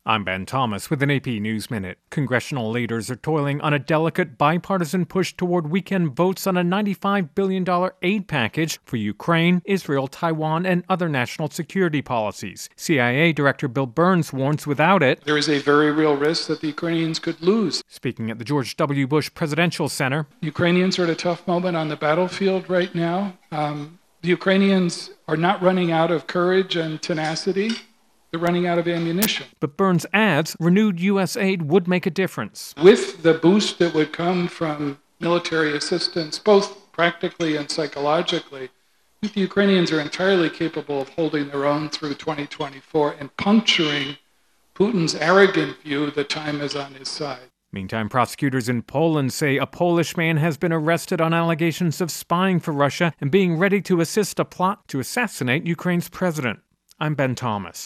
I'm Ben Thomas with an AP News Minute. Congressional leaders are toiling on a delicate bipartisan push toward weekend votes on a $95 billion aid package for Ukraine, Israel, Taiwan, and other national security policies. CIA Director Bill Burns warns without it, there is a very real risk that the Ukrainians could lose. Speaking at the George W. Bush Presidential Center, Ukrainians are at a tough moment on the battlefield right now. The Ukrainians are not running out of courage and tenacity. They're running out of ammunition. But Burns adds renewed U.S. aid would make a difference. With the boost that would come from military assistance, both practically and psychologically, I think the Ukrainians are entirely capable of holding their own through 2024 and puncturing Putin's arrogant view that time is on his side. Meantime, prosecutors in Poland say a Polish man has been arrested on allegations of spying for Russia and being ready to assist a plot to assassinate Ukraine's president. I'm Ben Thomas.